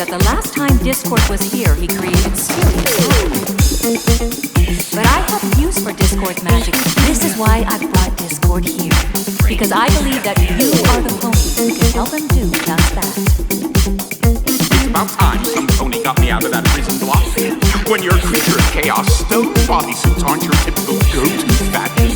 that the last time Discord was here, he created serious problems. But I have use for Discord's magic. This is why I brought Discord here. Because I believe that you are the pony who can help him do just that. It's about time some pony got me out of that prison block. When you're a creature of chaos, those bodysuits aren't your typical go-to fashion.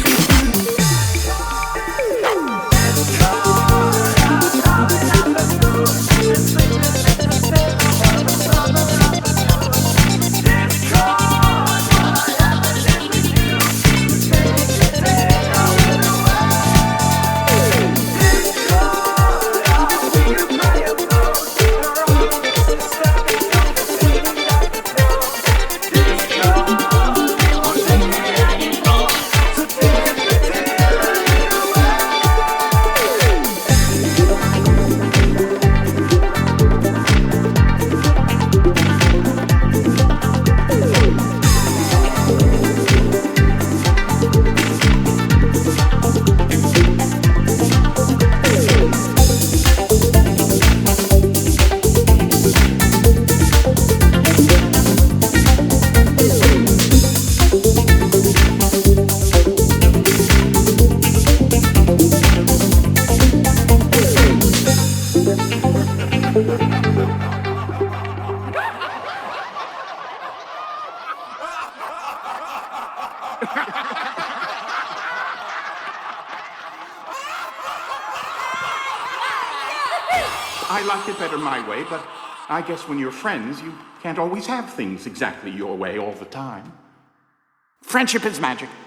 I like it better my way, but I guess when you're friends, you can't always have things exactly your way all the time. Friendship is magic.